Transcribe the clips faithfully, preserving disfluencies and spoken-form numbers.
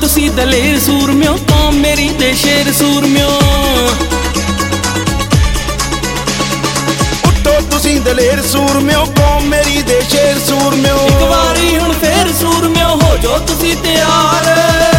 तुसी दलेर सूरम्यो, कौम मेरी दे शेर सूरम्यो। उठो तुसी दलेर सूरम्यो, कौम मेरी दे शेर सूरम्यो। एक बारी हुण फेर सूरम्यो, हो जो तुसी तैयार।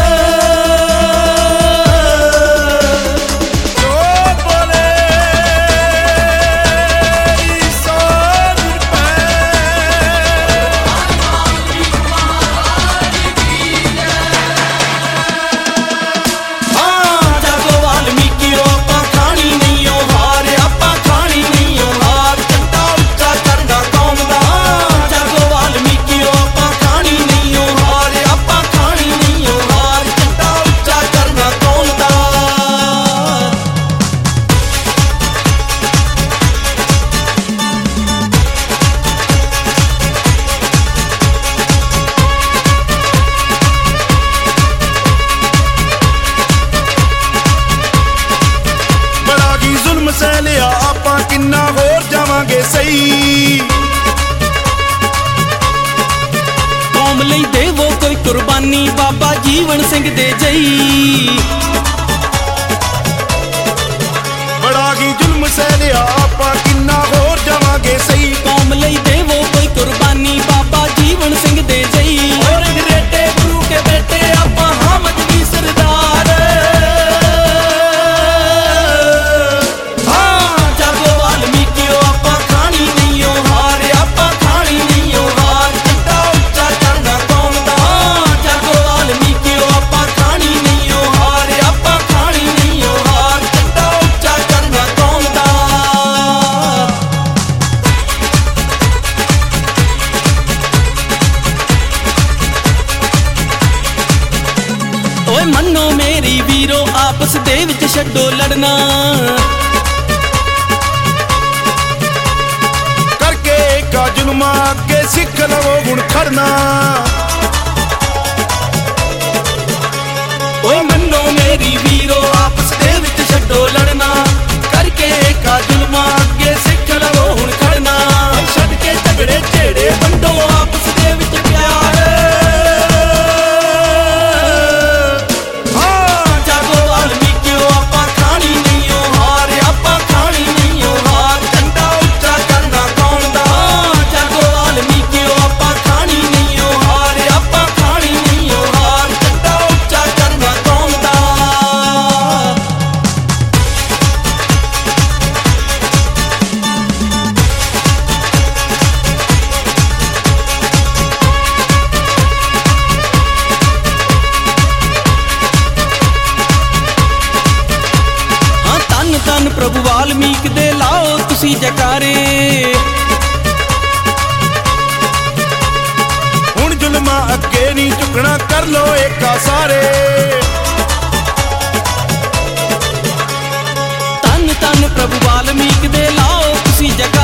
सह लिया आपां किन्ना होर जावांगे सही। कौम लई देवो कोई कुर्बानी, बाबा जीवन सिंह दे जई। बड़ा ही जुल्म सह लिया आपां किन्ना होर जावांगे सही। कौम लई देवो कोई कुर्बानी, बाबा जीवन सिंह दे जई। और रेटे गुरु के बेटे आपां हामद दी सरदार। ओए मन्नो मेरी वीरो, आपस दे विच छड्डो लड़ना। करके का जुल्मा अगे सिख लवो हुण खड़ना। ओए मन्नो मेरी वीरो, आपस दे विच छड्डो लड़ना। करके का जुल्मा अगे सिख लवो हुण खड़ना। छड्ड के झगड़े झेड़े वंडो आपस दे विच प्यार। धन प्रभु वाल्मीक दे लाओ तुसी जकारे। हुण जुल्मा अगे नहीं झुकना, कर लो एका सारे। धन धन प्रभु वाल्मीक दे लाओ तुसी जकारे।